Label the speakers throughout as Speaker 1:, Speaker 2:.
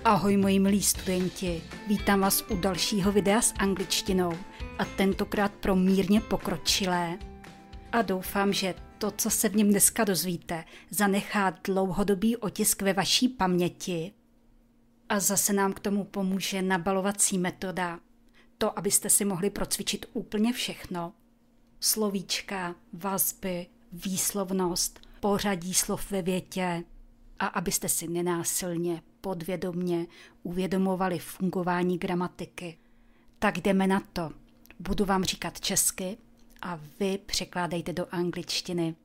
Speaker 1: Ahoj moji milí studenti, vítám vás u dalšího videa s angličtinou a tentokrát pro mírně pokročilé. A doufám, že to, co se v něm dneska dozvíte, zanechá dlouhodobý otisk ve vaší paměti. A zase nám k tomu pomůže nabalovací metoda. To, abyste si mohli procvičit úplně všechno. Slovíčka, vazby, výslovnost, pořadí slov ve větě a abyste si nenásilně, podvědomně uvědomovali fungování gramatiky. Tak jdeme na to. Budu vám říkat česky a vy překládejte do angličtiny.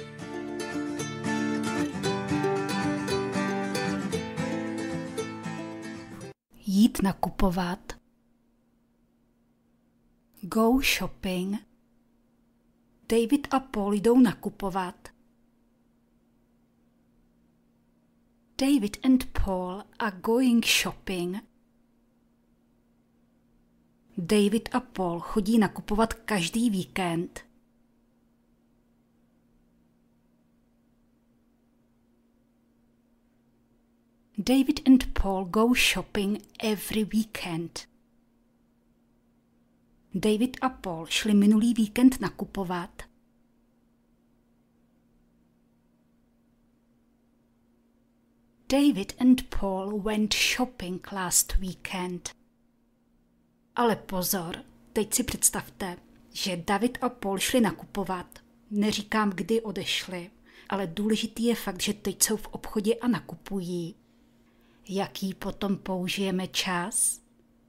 Speaker 1: Jít nakupovat. Go shopping. David a Paul jdou nakupovat. David and Paul are going shopping. David a Paul chodí nakupovat každý víkend. David and Paul go shopping every weekend. David a Paul šli minulý víkend nakupovat. David and Paul went shopping last weekend. Ale pozor, teď si představte, že David a Paul šli nakupovat. Neříkám, kdy odešli, ale důležitý je fakt, že teď jsou v obchodě a nakupují. Jaký potom použijeme čas?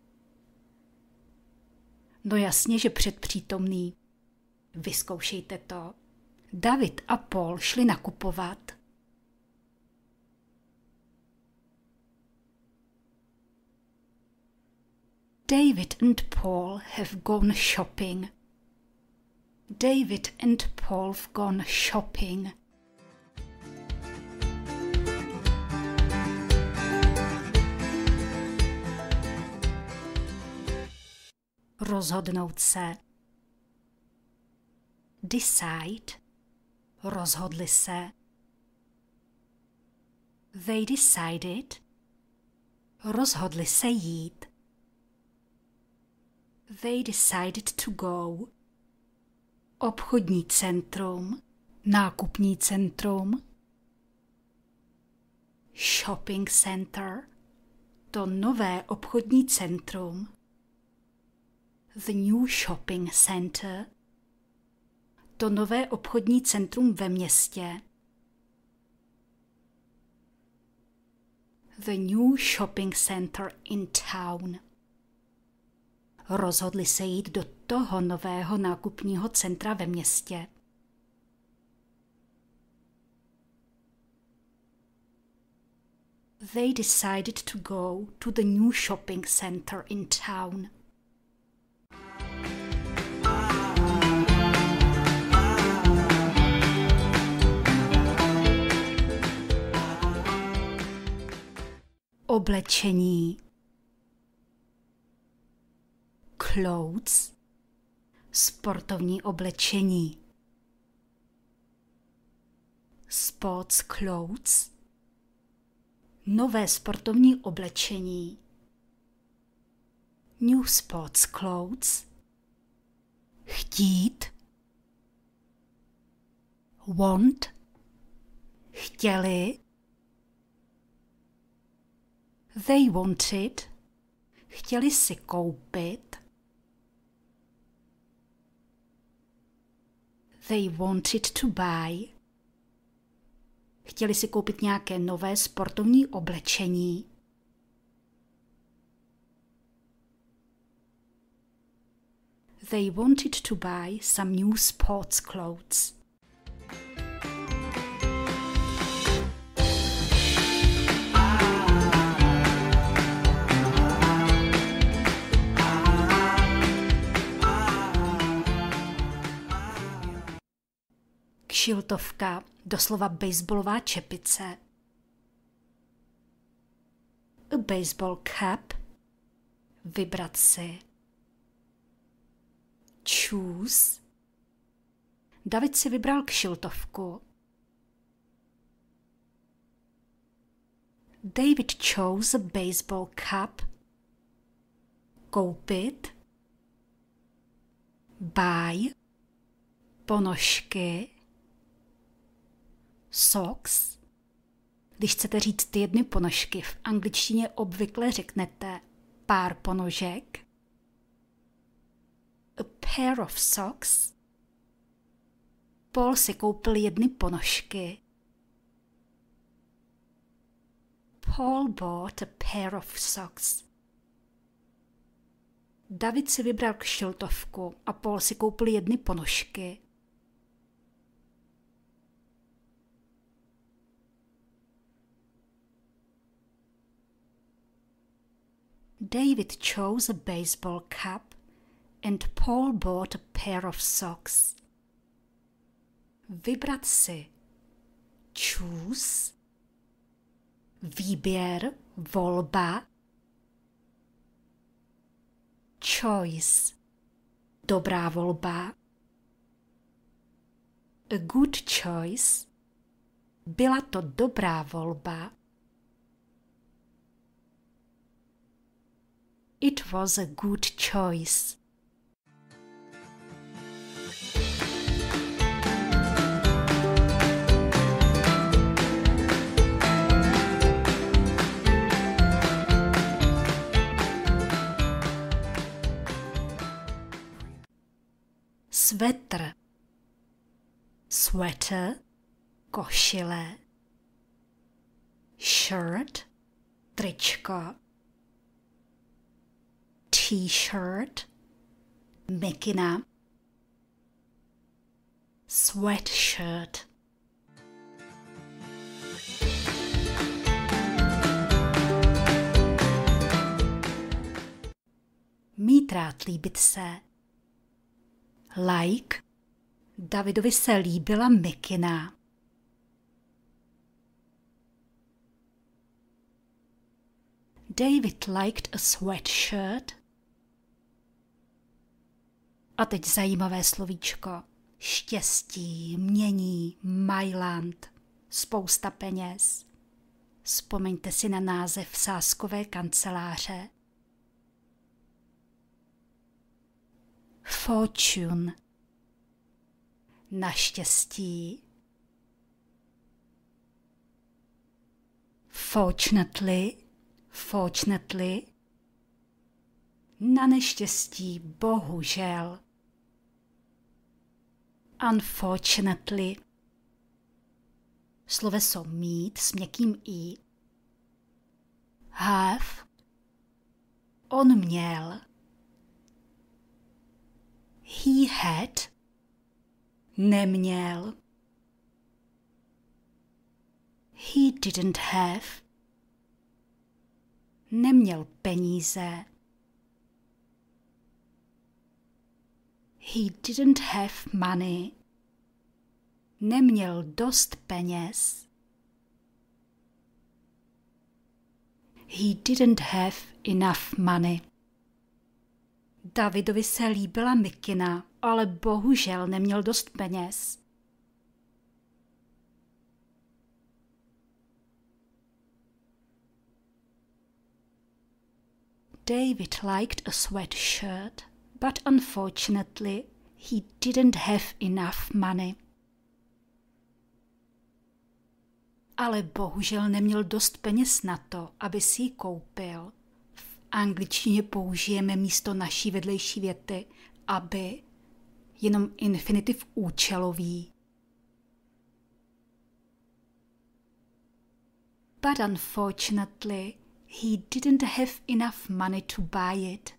Speaker 1: No jasně, že předpřítomný. Vyzkoušejte to. David a Paul šli nakupovat. David and Paul have gone shopping. David and Paul have gone shopping. Rozhodnout se. Decide. Rozhodli se. They decided. Rozhodli se jít. They decided to go. Obchodní centrum. Nákupní centrum. Shopping center. To nové obchodní centrum. The new shopping center. To nové obchodní centrum ve městě. The new shopping center in town. Rozhodli se jít do toho nového nákupního centra ve městě. They decided to go to the new shopping center in town. Oblečení. Clothes. Sportovní oblečení. Sports clothes. Nové sportovní oblečení. New sports clothes. Chtít. Want. Chtěli. They wanted. Chtěli si koupit. They wanted to buy. Chtěli si koupit nějaké nové sportovní oblečení. They wanted to buy some new sports clothes. Kšiltovka, doslova baseballová čepice. A baseball cap. Vybrat si. Choose. David si vybral kšiltovku. David chose a baseball cap. Koupit. Buy. Ponožky. Socks. Když chcete říct jedny ponožky, v angličtině obvykle řeknete pár ponožek. A pair of socks. Paul si koupil jedny ponožky. Paul bought a pair of socks. David si vybral kšiltovku a Paul si koupil jedny ponožky. David chose a baseball cap and Paul bought a pair of socks. Vybrat si. Choose. Výběr, volba. Choice. Dobrá volba. A good choice. Byla to dobrá volba. It was a good choice. Svetr. Sweater. Košile. Shirt. Tričko. T-shirt. Mikina. Sweatshirt. Mít rád, líbit se. Like. Davidovi se líbila mikina. David liked a sweatshirt. A teď zajímavé slovíčko. Štěstí, mění, Mailand, spousta peněz. Vzpomeňte si na název sázkové kanceláře. Fortune. Naštěstí. Fortunately. Na neštěstí, bohužel. Unfortunately. Sloveso mít s měkkým i. Have. On měl. He had. Neměl. He didn't have. Neměl peníze. He didn't have money. Neměl dost peněz. He didn't have enough money. Davidovi se líbila mikina, ale bohužel neměl dost peněz. David liked a sweatshirt, but unfortunately he didn't have enough money. Ale bohužel neměl dost peněz na to, aby si ji koupil. V angličtině použijeme místo naší vedlejší věty aby jenom infinitiv účelový. But unfortunately, he didn't have enough money to buy it.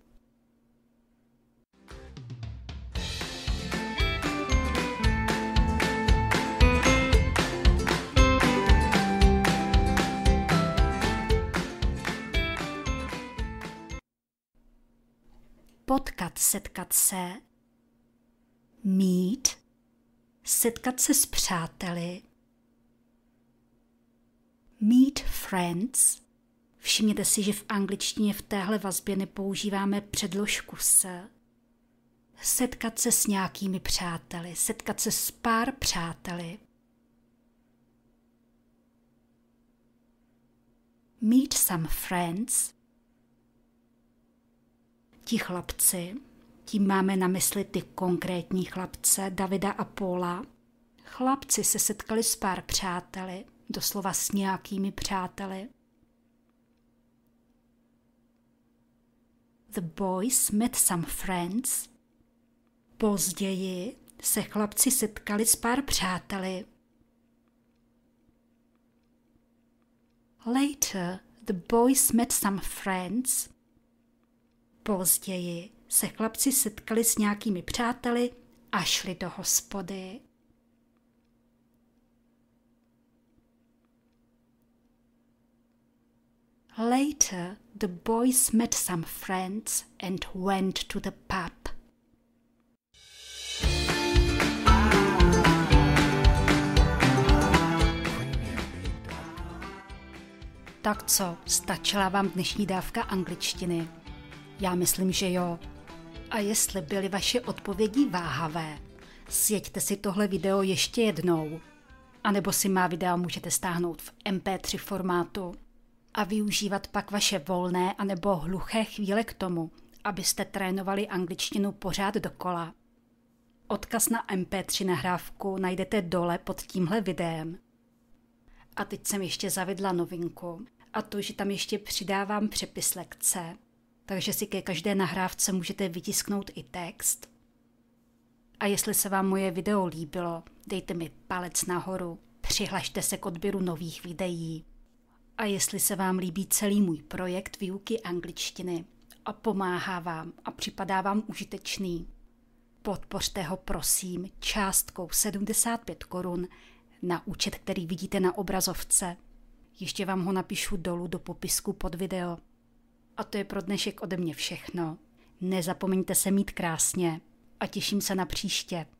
Speaker 1: Potkat, setkat se, meet, setkat se s přáteli, meet friends. Všimněte si, že v angličtině v téhle vazbě nepoužíváme předložku se. Setkat se s nějakými přáteli, setkat se s pár přáteli. Meet some friends. Ti chlapci, tím máme na mysli ty konkrétní chlapce, Davida a Paula. Chlapci se setkali s pár přáteli, doslova s nějakými přáteli. The boys met some friends. Později se chlapci setkali s pár přáteli. Later, the boys met some friends. Později se chlapci setkali s nějakými přáteli a šli do hospody. Later, the boys met some friends and went to the pub. Tak co, stačila vám dnešní dávka angličtiny? Já myslím, že jo. A jestli byly vaše odpovědi váhavé, sjeďte si tohle video ještě jednou. A nebo si má videa můžete stáhnout v MP3 formátu a využívat pak vaše volné anebo hluché chvíle k tomu, abyste trénovali angličtinu pořád dokola. Odkaz na MP3 nahrávku najdete dole pod tímhle videem. A teď jsem ještě zavedla novinku, a to, že tam ještě přidávám přepis lekce, takže si ke každé nahrávce můžete vytisknout i text. A jestli se vám moje video líbilo, dejte mi palec nahoru, přihlašte se k odběru nových videí. A jestli se vám líbí celý můj projekt výuky angličtiny a pomáhá vám a připadá vám užitečný, podpořte ho prosím částkou 75 Kč na účet, který vidíte na obrazovce. Ještě vám ho napíšu dolů do popisku pod video. A to je pro dnešek ode mě všechno. Nezapomeňte se mít krásně a těším se na příště.